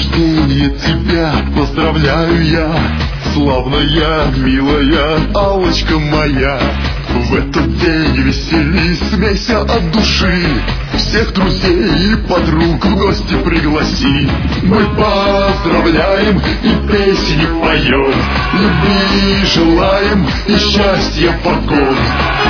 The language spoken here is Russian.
рождения тебя поздравляю я, славная, милая Аллочка моя. В этот день веселись, смейся от души, всех друзей и подруг в гости пригласи. Мы поздравляем и песни поем, любви желаем и счастья покой.